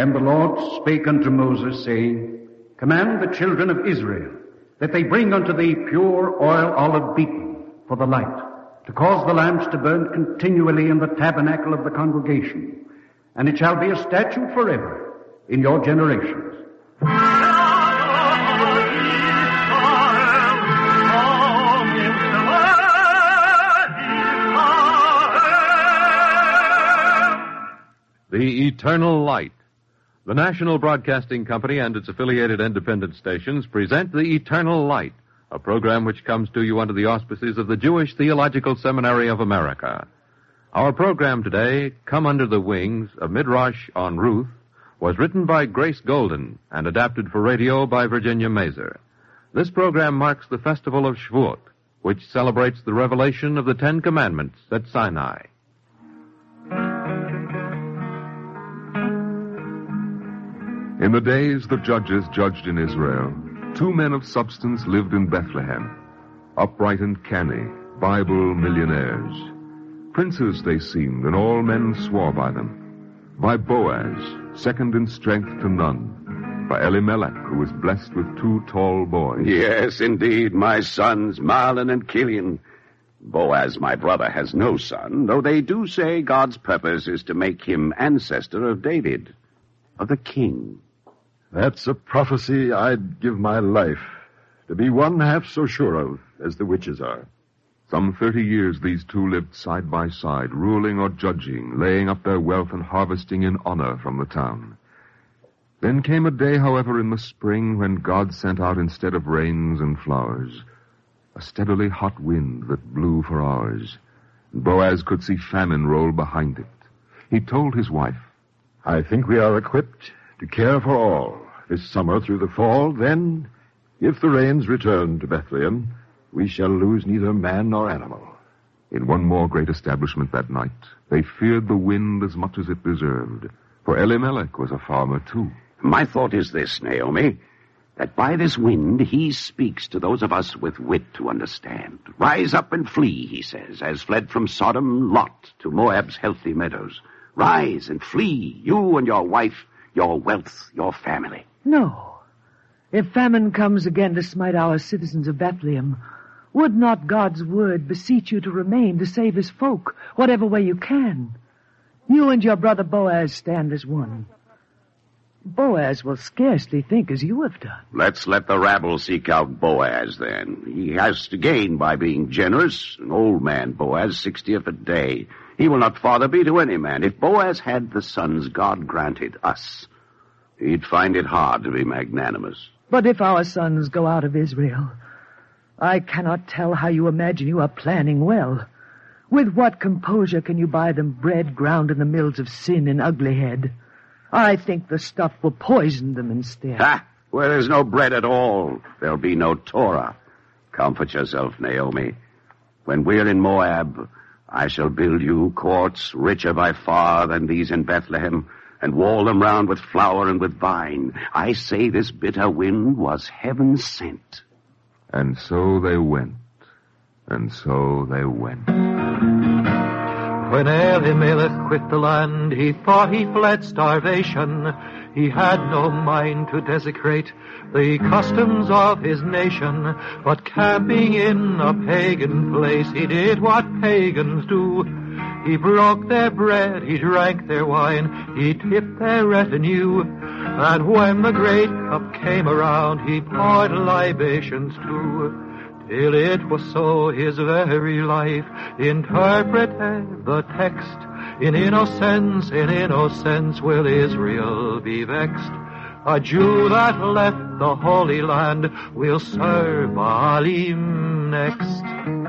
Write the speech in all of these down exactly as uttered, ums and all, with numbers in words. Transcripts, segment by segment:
And the Lord spake unto Moses, saying, Command the children of Israel, that they bring unto thee pure oil olive beaten for the light, to cause the lamps to burn continually in the tabernacle of the congregation. And it shall be a statute forever in your generations. The Eternal Light. The National Broadcasting Company and its affiliated independent stations present The Eternal Light, a program which comes to you under the auspices of the Jewish Theological Seminary of America. Our program today, Come Under the Wings, a Midrash on Ruth, was written by Grace Golden and adapted for radio by Virginia Mazer. This program marks the festival of Shavuot, which celebrates the revelation of the Ten Commandments at Sinai. In the days the judges judged in Israel, two men of substance lived in Bethlehem, upright and canny, Bible millionaires. Princes they seemed, and all men swore by them. By Boaz, second in strength to none. By Elimelech, who was blessed with two tall boys. Yes, indeed, my sons, Mahlon and Chilion. Boaz, my brother, has no son, though they do say God's purpose is to make him ancestor of David, of the king. That's a prophecy I'd give my life to be one half so sure of as the witches are. Some thirty years these two lived side by side, ruling or judging, laying up their wealth and harvesting in honor from the town. Then came a day, however, in the spring when God sent out instead of rains and flowers, a steadily hot wind that blew for hours. Boaz could see famine roll behind it. He told his wife, I think we are equipped to care for all this summer through the fall. Then, if the rains return to Bethlehem, we shall lose neither man nor animal. In one more great establishment that night, they feared the wind as much as it deserved, for Elimelech was a farmer too. My thought is this, Naomi, that by this wind he speaks to those of us with wit to understand. Rise up and flee, he says, as fled from Sodom Lot to Moab's healthy meadows. Rise and flee, you and your wife, your wealth, your family. No. If famine comes again to smite our citizens of Bethlehem, would not God's word beseech you to remain to save his folk, whatever way you can? You and your brother Boaz stand as one. Boaz will scarcely think as you have done. Let's let the rabble seek out Boaz, then. He has to gain by being generous. An old man, Boaz, sixtieth a day. He will not father be to any man. If Boaz had the sons God granted us, he'd find it hard to be magnanimous. But if our sons go out of Israel, I cannot tell how you imagine you are planning well. With what composure can you buy them bread ground in the mills of sin in Uglyhead? I think the stuff will poison them instead. Ha! Where there's no bread at all, there'll be no Torah. Comfort yourself, Naomi. When we're in Moab, I shall build you courts richer by far than these in Bethlehem, and wall them round with flower and with vine. I say this bitter wind was heaven sent. And so they went, and so they went. When Elimelech quit the land, he thought he fled starvation. He had no mind to desecrate the customs of his nation, but camping in a pagan place, he did what pagans do. He broke their bread, he drank their wine, he tipped their retinue, and when the great cup came around, he poured libations too. Till it was so his very life interpreted the text. In innocence, in innocence will Israel be vexed. A Jew that left the Holy Land will serve Baalim next.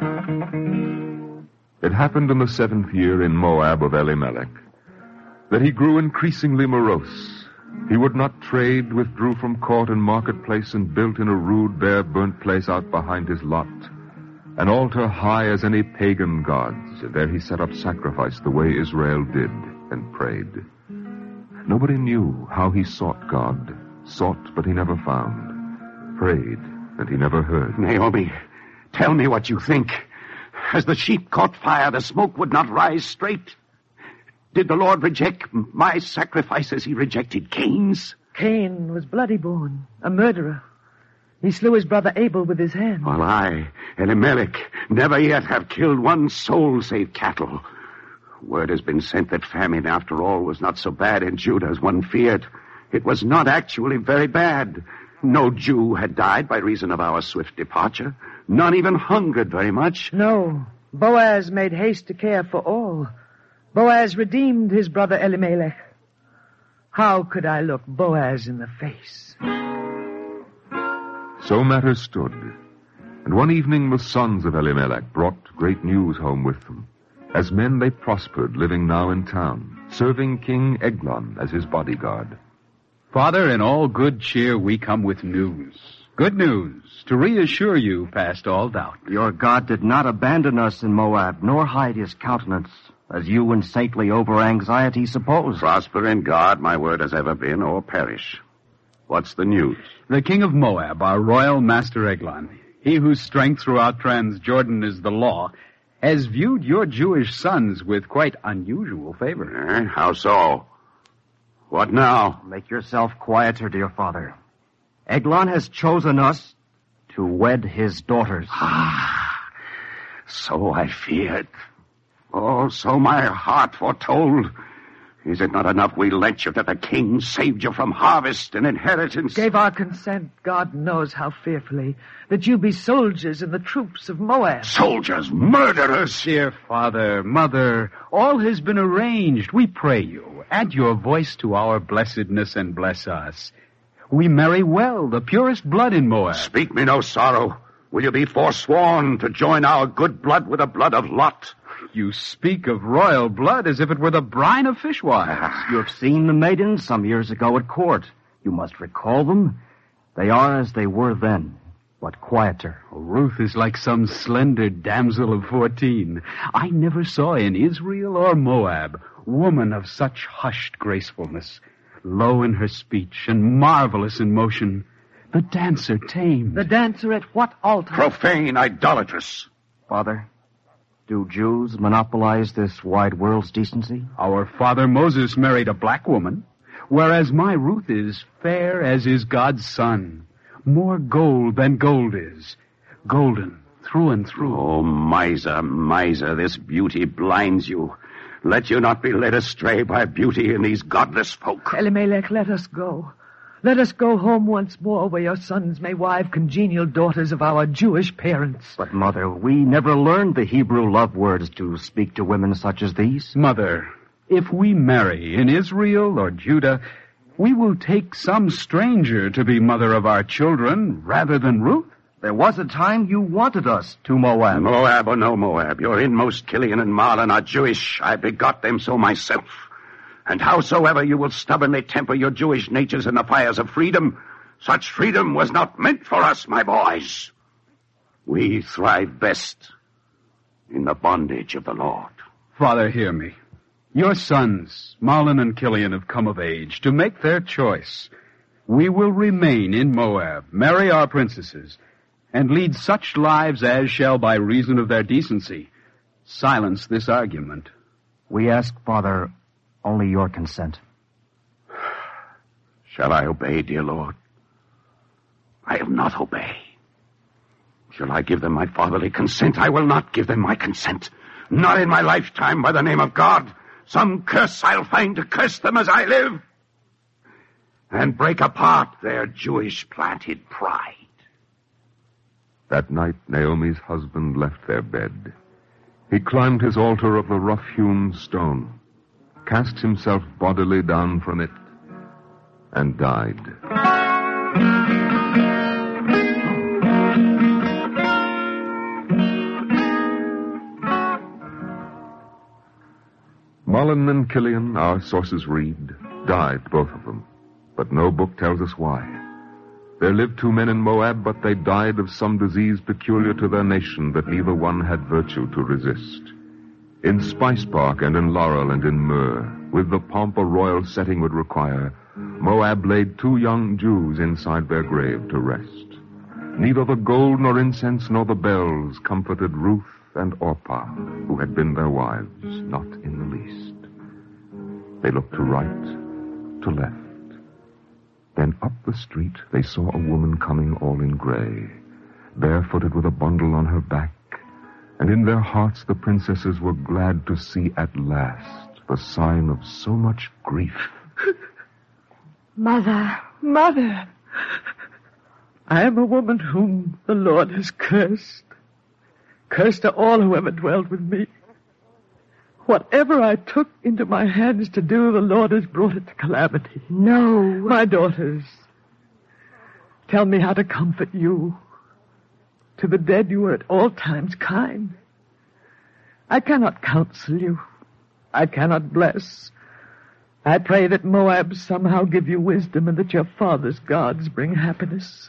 It happened in the seventh year in Moab of Elimelech that he grew increasingly morose. He would not trade, withdrew from court and marketplace, and built in a rude, bare, burnt place out behind his lot, an altar high as any pagan gods, and there he set up sacrifice the way Israel did, and prayed. Nobody knew how he sought God, sought but he never found, prayed and he never heard. Naomi, tell me what you think. As the sheep caught fire, the smoke would not rise straight. Did the Lord reject my sacrifice as he rejected Cain's? Cain was bloody born, a murderer. He slew his brother Abel with his hand. While I, Elimelech, never yet have killed one soul save cattle. Word has been sent that famine, after all, was not so bad in Judah as one feared. It was not actually very bad. No Jew had died by reason of our swift departure. None even hungered very much. No. Boaz made haste to care for all. Boaz redeemed his brother Elimelech. How could I look Boaz in the face? So matters stood. And one evening the sons of Elimelech brought great news home with them. As men they prospered, living now in town, serving King Eglon as his bodyguard. Father, in all good cheer we come with news. Good news, to reassure you past all doubt. Your God did not abandon us in Moab, nor hide his countenance, as you in saintly over-anxiety suppose. Prosper in God, my word has ever been, or perish. What's the news? The king of Moab, our royal master Eglon, he whose strength throughout Transjordan is the law, has viewed your Jewish sons with quite unusual favor. Eh? How so? What now? Make yourself quieter, dear father. Eglon has chosen us to wed his daughters. Ah, so I feared. Oh, so my heart foretold. Is it not enough we lent you that the king saved you from harvest and inheritance? Gave our consent, God knows how fearfully, that you be soldiers in the troops of Moab. Soldiers, murderers! Dear father, mother, all has been arranged. We pray you, add your voice to our blessedness and bless us. We marry well, the purest blood in Moab. Speak me no sorrow. Will you be forsworn to join our good blood with the blood of Lot? You speak of royal blood as if it were the brine of fishwives. You have seen the maidens some years ago at court. You must recall them. They are as they were then, but quieter. Oh, Ruth is like some slender damsel of fourteen. I never saw in Israel or Moab woman of such hushed gracefulness, low in her speech and marvelous in motion. The dancer tamed. The dancer at what altar? Profane, idolatrous. Father, do Jews monopolize this wide world's decency? Our father Moses married a black woman, whereas my Ruth is fair as is God's son, more gold than gold is, golden through and through. Oh, miser, miser, this beauty blinds you. Let you not be led astray by beauty in these godless folk. Elimelech, let us go. Let us go home once more where your sons may wive congenial daughters of our Jewish parents. But, Mother, we never learned the Hebrew love words to speak to women such as these. Mother, if we marry in Israel or Judah, we will take some stranger to be mother of our children rather than Ruth. There was a time you wanted us to Moab. Moab or no Moab, your inmost Kilian and Marlon are Jewish. I begot them so myself. And howsoever you will stubbornly temper your Jewish natures in the fires of freedom, such freedom was not meant for us, my boys. We thrive best in the bondage of the Lord. Father, hear me. Your sons, Marlon and Kilian, have come of age to make their choice. We will remain in Moab, marry our princesses, and lead such lives as shall, by reason of their decency, silence this argument. We ask, Father, only your consent. Shall I obey, dear Lord? I will not obey. Shall I give them my fatherly consent? I will not give them my consent. Not in my lifetime, by the name of God. Some curse I'll find to curse them as I live. And break apart their Jewish planted pride. That night Naomi's husband left their bed. He climbed his altar of the rough-hewn stone, cast himself bodily down from it, and died. Marlon and Kilian, our sources read, died, both of them, but no book tells us why. There lived two men in Moab, but they died of some disease peculiar to their nation that neither one had virtue to resist. In Spice Park and in Laurel and in Myrrh, with the pomp a royal setting would require, Moab laid two young Jews inside their grave to rest. Neither the gold nor incense nor the bells comforted Ruth and Orpah, who had been their wives, not in the least. They looked to right, to left. Then up the street they saw a woman coming all in gray, barefooted with a bundle on her back, and in their hearts the princesses were glad to see at last the sign of so much grief. Mother. Mother, I am a woman whom the Lord has cursed. Cursed are all who ever dwelled with me. Whatever I took into my hands to do, the Lord has brought it to calamity. No. My daughters, tell me how to comfort you. To the dead you are at all times kind. I cannot counsel you. I cannot bless. I pray that Moab somehow give you wisdom and that your father's gods bring happiness.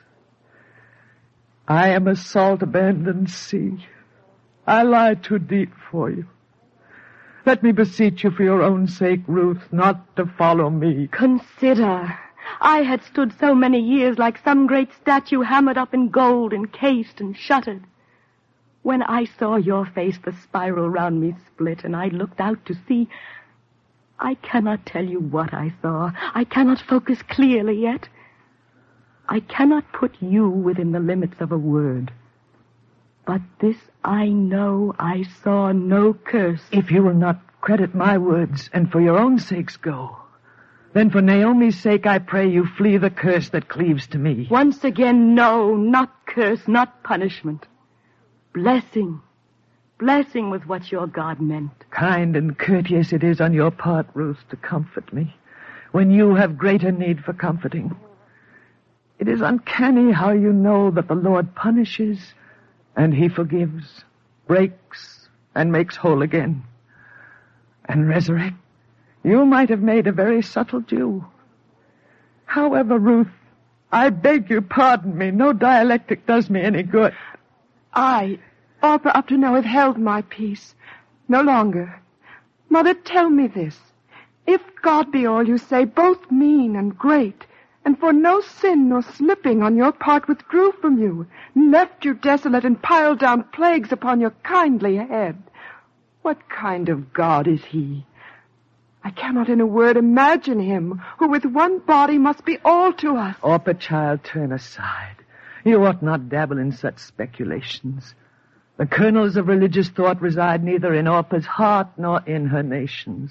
I am a salt-abandoned sea. I lie too deep for you. Let me beseech you for your own sake, Ruth, not to follow me. Consider, I had stood so many years like some great statue hammered up in gold, encased and shuttered. When I saw your face, the spiral round me split, and I looked out to sea, I cannot tell you what I saw. I cannot focus clearly yet. I cannot put you within the limits of a word. But this I know, I saw no curse. If you will not credit my words, and for your own sakes go, then for Naomi's sake I pray you flee the curse that cleaves to me. Once again, no, not curse, not punishment. Blessing. Blessing was what your God meant. Kind and courteous it is on your part, Ruth, to comfort me, when you have greater need for comforting. It is uncanny how you know that the Lord punishes, and he forgives, breaks, and makes whole again. And resurrects. You might have made a very subtle Jew. However, Ruth, I beg you pardon me. No dialectic does me any good. I, Orpah, up to now have held my peace. No longer. Mother, tell me this. If God be all you say, both mean and great, and for no sin nor slipping on your part withdrew from you, and left you desolate and piled down plagues upon your kindly head, what kind of God is he? I cannot in a word imagine him, who with one body must be all to us. Orpah, child, turn aside. You ought not dabble in such speculations. The kernels of religious thought reside neither in Orpah's heart nor in her nations.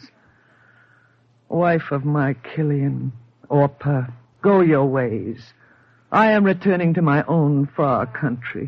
Wife of my Kilian, Orpah, go your ways. I am returning to my own far country.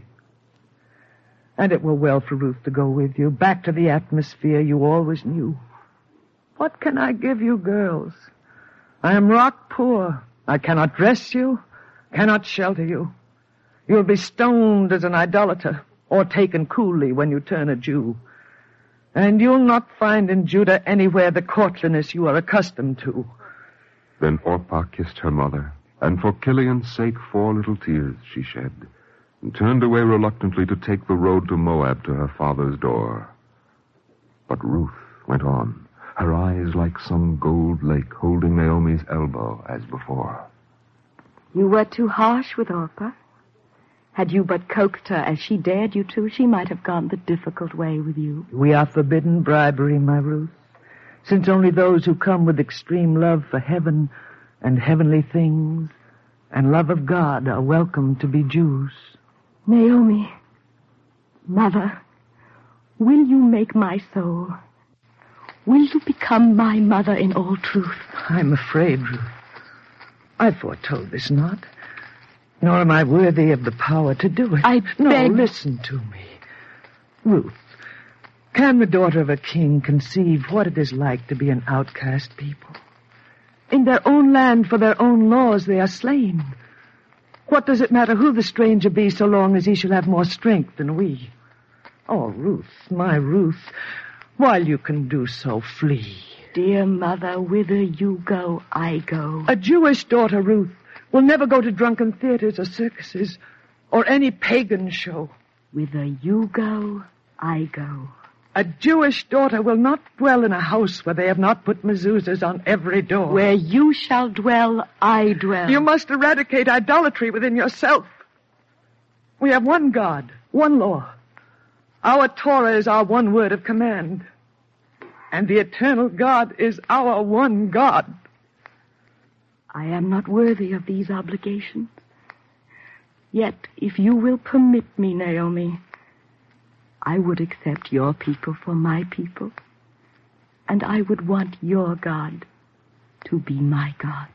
And it were well for Ruth to go with you, back to the atmosphere you always knew. What can I give you, girls? I am rock poor. I cannot dress you, cannot shelter you. You'll be stoned as an idolater, or taken coolly when you turn a Jew. And you'll not find in Judah anywhere the courtliness you are accustomed to. Then Orpah kissed her mother, and for Kilian's sake four little tears she shed, and turned away reluctantly to take the road to Moab to her father's door. But Ruth went on, her eyes like some gold lake holding Naomi's elbow as before. You were too harsh with Orpah. Had you but coaxed her as she dared you to, she might have gone the difficult way with you. We are forbidden bribery, my Ruth, since only those who come with extreme love for heaven and heavenly things and love of God are welcome to be Jews. Naomi, Mother, will you make my soul? Will you become my mother in all truth? I'm afraid, Ruth. I foretold this not. Nor am I worthy of the power to do it. I no, beg... listen to me. Ruth, can the daughter of a king conceive what it is like to be an outcast people? In their own land, for their own laws, they are slain. What does it matter who the stranger be so long as he shall have more strength than we? Oh, Ruth, my Ruth, while you can do so, flee. Dear mother, whither you go, I go. A Jewish daughter, Ruth, will never go to drunken theaters or circuses or any pagan show. Whither you go, I go. A Jewish daughter will not dwell in a house where they have not put mezuzahs on every door. Where you shall dwell, I dwell. You must eradicate idolatry within yourself. We have one God, one law. Our Torah is our one word of command. And the eternal God is our one God. I am not worthy of these obligations. Yet, if you will permit me, Naomi, I would accept your people for my people. And I would want your God to be my God.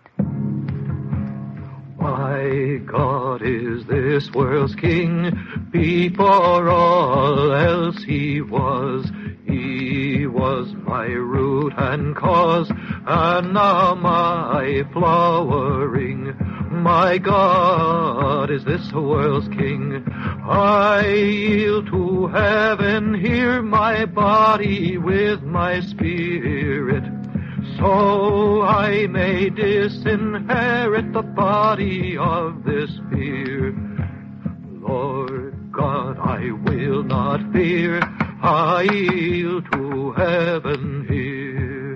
My God is this world's king. Before all else he was. He was my root and cause, and now my flowering. My God is this world's king. I yield to heaven, hear my body with my spirit, so I may disinherit the body of this fear. Lord God, I will not fear. I yield to heaven here.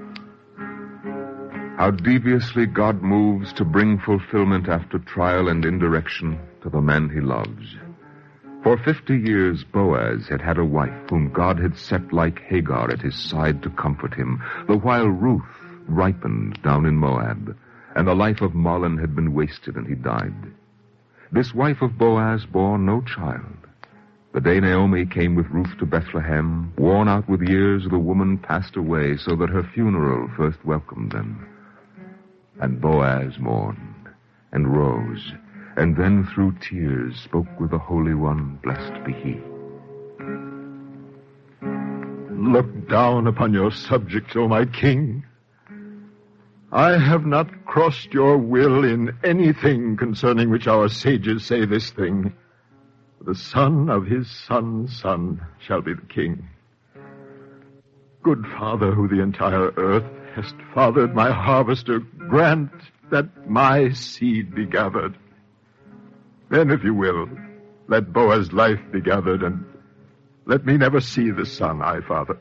How deviously God moves to bring fulfillment after trial and indirection to the man he loves. For fifty years, Boaz had had a wife whom God had set like Hagar at his side to comfort him, the while Ruth ripened down in Moab, and the life of Mahlon had been wasted and he died. This wife of Boaz bore no child. The day Naomi came with Ruth to Bethlehem, worn out with years, the woman passed away, so that her funeral first welcomed them. And Boaz mourned, and rose, and then through tears spoke with the Holy One, blessed be he. Look down upon your subjects, O my king. I have not crossed your will in anything concerning which our sages say this thing. The son of his son's son shall be the king. Good Father, who the entire earth hast fathered my harvester, grant that my seed be gathered. Then, if you will, let Boaz's life be gathered, and let me never see the son I fathered.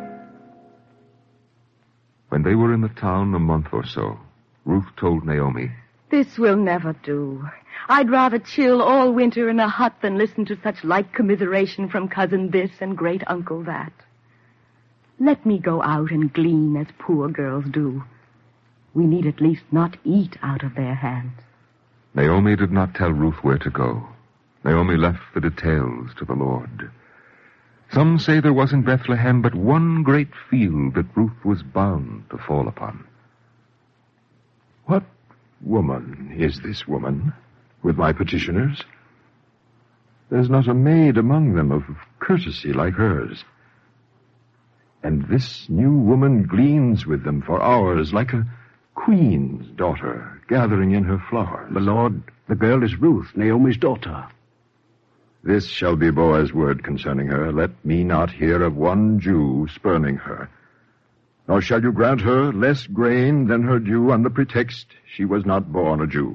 When they were in the town a month or so, Ruth told Naomi, This will never do. I'd rather chill all winter in a hut than listen to such light commiseration from cousin this and great uncle that. Let me go out and glean as poor girls do. We need at least not eat out of their hands. Naomi did not tell Ruth where to go. Naomi left the details to the Lord. Some say there was in Bethlehem but one great field that Ruth was bound to fall upon. What woman is this woman with my petitioners? There's not a maid among them of courtesy like hers. And this new woman gleans with them for hours like a queen's daughter gathering in her flowers. My lord, the girl is Ruth, Naomi's daughter. This shall be Boaz's word concerning her. Let me not hear of one Jew spurning her. Nor shall you grant her less grain than her due on the pretext she was not born a Jew.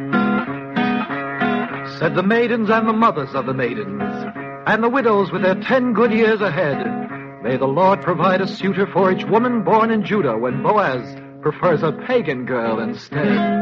Said the maidens and the mothers of the maidens, and the widows with their ten good years ahead, may the Lord provide a suitor for each woman born in Judah when Boaz prefers a pagan girl instead.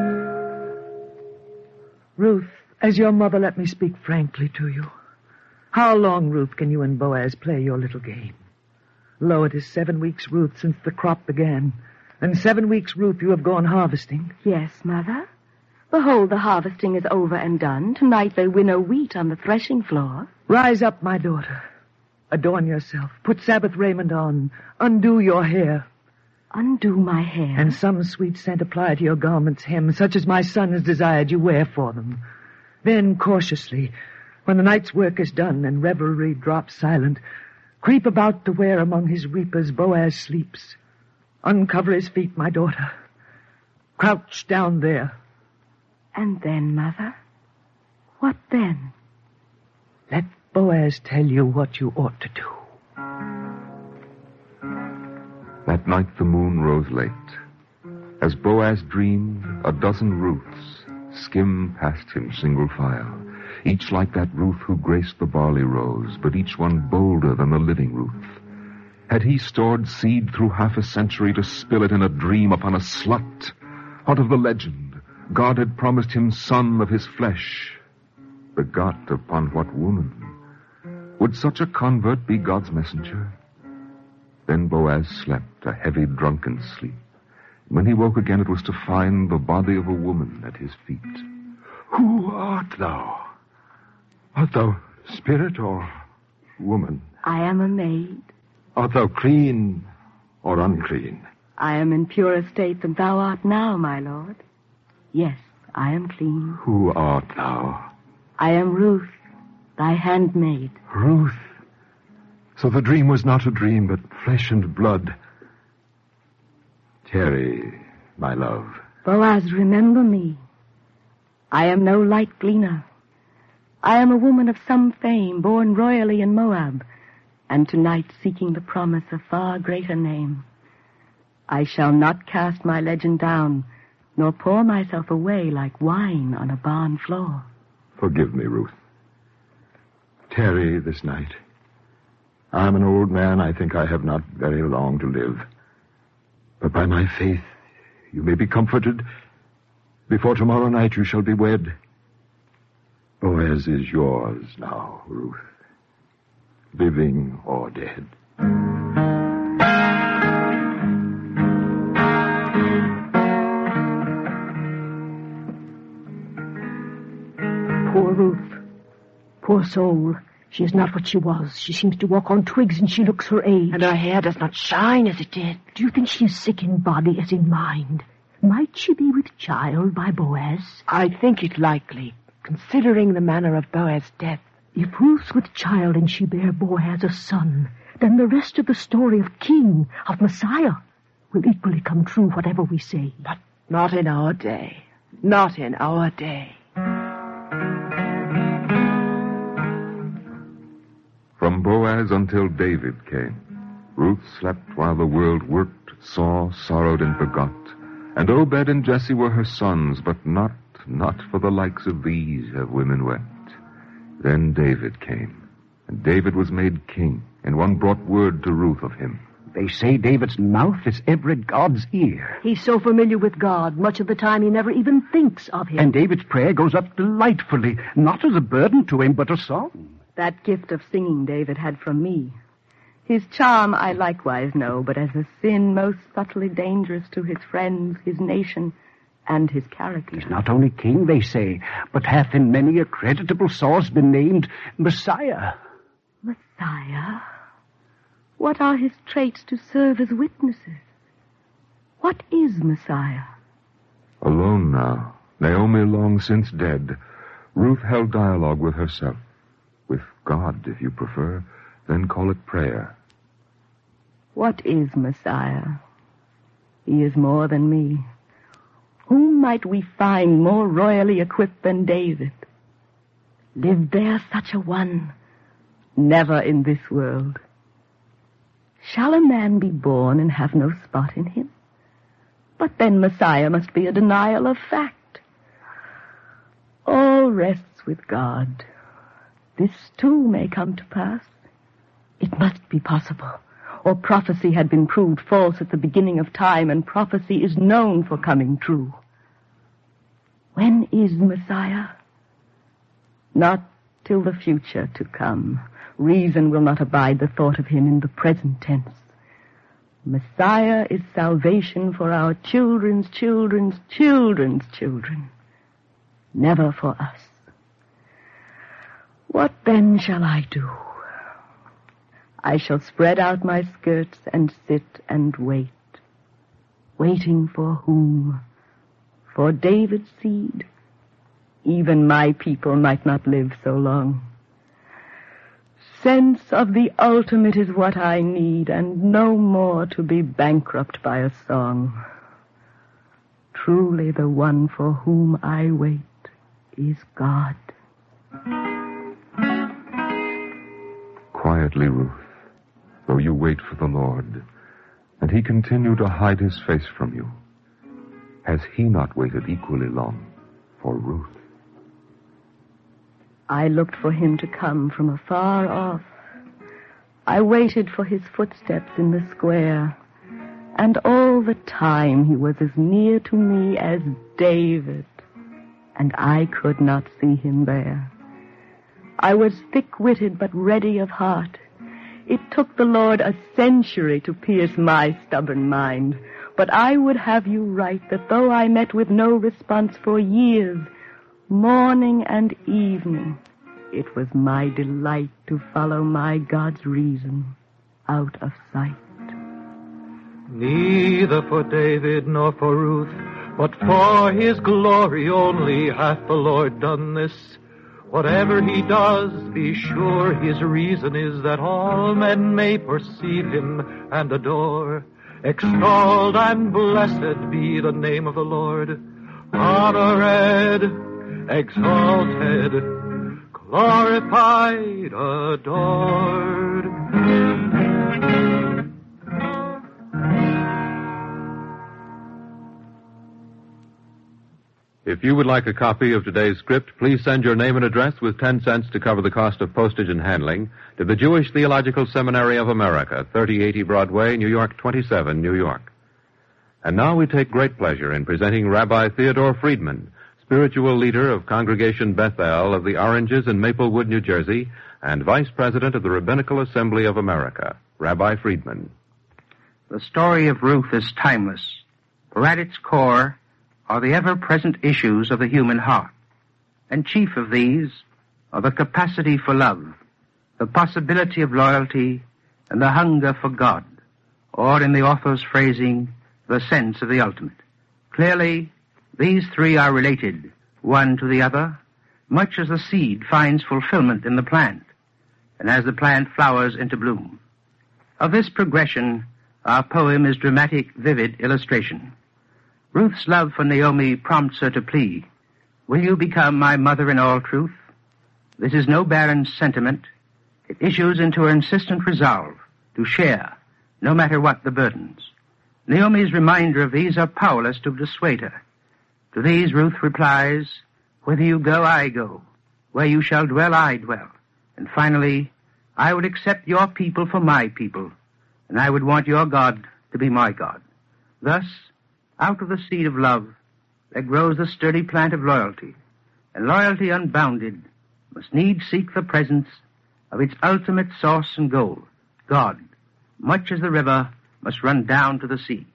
Ruth, as your mother, let me speak frankly to you. How long, Ruth, can you and Boaz play your little game? Lo, it is seven weeks, Ruth, since the crop began. And seven weeks, Ruth, you have gone harvesting. Yes, Mother. Behold, the harvesting is over and done. Tonight they winnow wheat on the threshing floor. Rise up, my daughter. Adorn yourself. Put Sabbath raiment on. Undo your hair. Undo my hair? And some sweet scent apply to your garment's hem, such as my son has desired you wear for them. Then, cautiously, when the night's work is done and revelry drops silent, creep about to where among his reapers Boaz sleeps. Uncover his feet, my daughter. Crouch down there. And then, Mother? What then? Let Boaz tell you what you ought to do. That night the moon rose late. As Boaz dreamed, a dozen Ruths skimmed past him single file, each like that Ruth who graced the barley rows, but each one bolder than the living Ruth. Had he stored seed through half a century to spill it in a dream upon a slut? Out of the legend, God had promised him son of his flesh. Begot upon what woman? Would such a convert be God's messenger? Then Boaz slept a heavy, drunken sleep. When he woke again, it was to find the body of a woman at his feet. Who art thou? Art thou spirit or woman? I am a maid. Art thou clean or unclean? I am in purer state than thou art now, my lord. Yes, I am clean. Who art thou? I am Ruth, thy handmaid. Ruth? So the dream was not a dream, but flesh and blood. Tarry, my love. Boaz, remember me. I am no light gleaner. I am a woman of some fame, born royally in Moab, and tonight seeking the promise of far greater name. I shall not cast my legend down, nor pour myself away like wine on a barn floor. Forgive me, Ruth. Tarry this night. I am an old man. I think I have not very long to live. But by my faith, you may be comforted. Before tomorrow night you shall be wed. Boaz is yours now, Ruth. Living or dead. Poor Ruth. Poor soul. She is not what she was. She seems to walk on twigs, and she looks her age. And her hair does not shine as it did. Do you think she is sick in body as in mind? Might she be with child by Boaz? I think it likely, considering the manner of Boaz's death. If Ruth's with child and she bear Boaz a son, then the rest of the story of King, of Messiah, will equally come true, whatever we say. But not in our day. Not in our day. From Boaz until David came, Ruth slept while the world worked, saw, sorrowed, and begot. And Obed and Jesse were her sons, but not, not for the likes of these have women wept. Then David came, and David was made king, and one brought word to Ruth of him. They say David's mouth is every God's ear. He's so familiar with God, much of the time he never even thinks of him. And David's prayer goes up delightfully, not as a burden to him, but a song. That gift of singing David had from me. His charm I likewise know, but as a sin most subtly dangerous to his friends, his nation, and his character. He's not only king, they say, but hath in many a creditable source been named Messiah. Messiah? What are his traits to serve as witnesses? What is Messiah? Alone now, Naomi long since dead, Ruth held dialogue with herself. With God, if you prefer, then call it prayer. What is Messiah? He is more than me. Whom might we find more royally equipped than David? Lived there such a one? Never in this world. Shall a man be born and have no spot in him? But then Messiah must be a denial of fact. All rests with God. This, too, may come to pass. It must be possible, or prophecy had been proved false at the beginning of time, and prophecy is known for coming true. When is Messiah? Not till the future to come. Reason will not abide the thought of him in the present tense. Messiah is salvation for our children's children's children's children, never for us. What then shall I do? I shall spread out my skirts and sit and wait. Waiting for whom? For David's seed? Even my people might not live so long. Sense of the ultimate is what I need, and no more to be bankrupt by a song. Truly the one for whom I wait is God. Quietly, Ruth, though you wait for the Lord, and he continue to hide his face from you, has he not waited equally long for Ruth? I looked for him to come from afar off. I waited for his footsteps in the square, and all the time he was as near to me as David, and I could not see him there. I was thick-witted but ready of heart. It took the Lord a century to pierce my stubborn mind. But I would have you write that though I met with no response for years, morning and evening, it was my delight to follow my God's reason out of sight. Neither for David nor for Ruth, but for his glory only hath the Lord done this. Whatever he does, be sure his reason is that all men may perceive him and adore. Extolled and blessed be the name of the Lord. Honored, exalted, glorified, adored. If you would like a copy of today's script, please send your name and address with ten cents to cover the cost of postage and handling to the Jewish Theological Seminary of America, thirty eighty Broadway, New York twenty-seven, New York. And now we take great pleasure in presenting Rabbi Theodore Friedman, spiritual leader of Congregation Bethel of the Oranges in Maplewood, New Jersey, and Vice President of the Rabbinical Assembly of America. Rabbi Friedman. The story of Ruth is timeless, for at its core are the ever-present issues of the human heart. And chief of these are the capacity for love, the possibility of loyalty, and the hunger for God, or in the author's phrasing, the sense of the ultimate. Clearly, these three are related, one to the other, much as the seed finds fulfillment in the plant, and as the plant flowers into bloom. Of this progression, our poem is dramatic, vivid illustration. Ruth's love for Naomi prompts her to plea, "Will you become my mother in all truth?" This is no barren sentiment. It issues into her insistent resolve to share, no matter what the burdens. Naomi's reminder of these are powerless to dissuade her. To these Ruth replies, "Whither you go, I go. Where you shall dwell, I dwell. And finally, I would accept your people for my people, and I would want your God to be my God." Thus, out of the seed of love, there grows the sturdy plant of loyalty, and loyalty unbounded must needs seek the presence of its ultimate source and goal, God, much as the river must run down to the sea.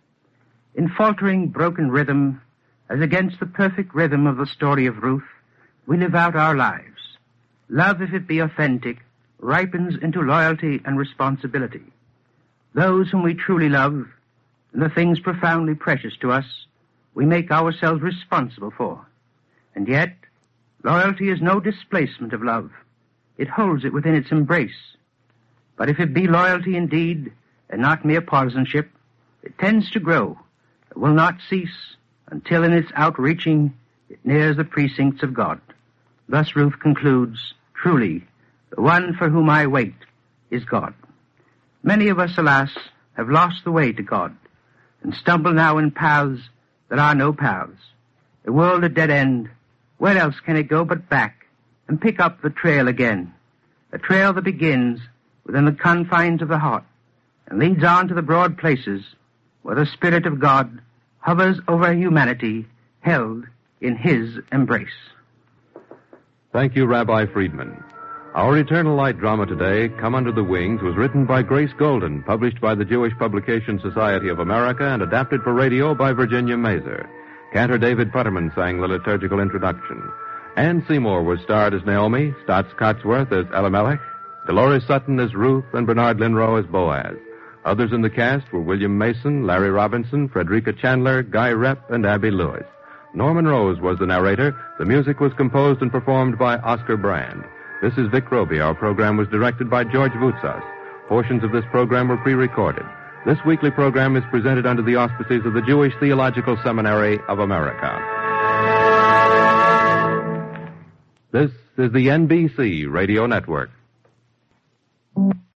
In faltering, broken rhythm, as against the perfect rhythm of the story of Ruth, we live out our lives. Love, if it be authentic, ripens into loyalty and responsibility. Those whom we truly love, and the things profoundly precious to us, we make ourselves responsible for. And yet, loyalty is no displacement of love. It holds it within its embrace. But if it be loyalty indeed, and not mere partisanship, it tends to grow. It will not cease until in its outreaching it nears the precincts of God. Thus Ruth concludes, "Truly, the one for whom I wait is God." Many of us, alas, have lost the way to God, and stumble now in paths that are no paths. The world a dead end, where else can it go but back and pick up the trail again? A trail that begins within the confines of the heart and leads on to the broad places where the Spirit of God hovers over humanity held in His embrace. Thank you, Rabbi Friedman. Our Eternal Light drama today, Come Under the Wings, was written by Grace Golden, published by the Jewish Publication Society of America, and adapted for radio by Virginia Mazer. Cantor David Putterman sang the liturgical introduction. Anne Seymour was starred as Naomi, Stotts Cotsworth as Elimelech, Dolores Sutton as Ruth, and Bernard Linrow as Boaz. Others in the cast were William Mason, Larry Robinson, Frederica Chandler, Guy Repp, and Abby Lewis. Norman Rose was the narrator. The music was composed and performed by Oscar Brand. This is Vic Roby. Our program was directed by George Voutsas. Portions of this program were pre-recorded. This weekly program is presented under the auspices of the Jewish Theological Seminary of America. This is the N B C Radio Network.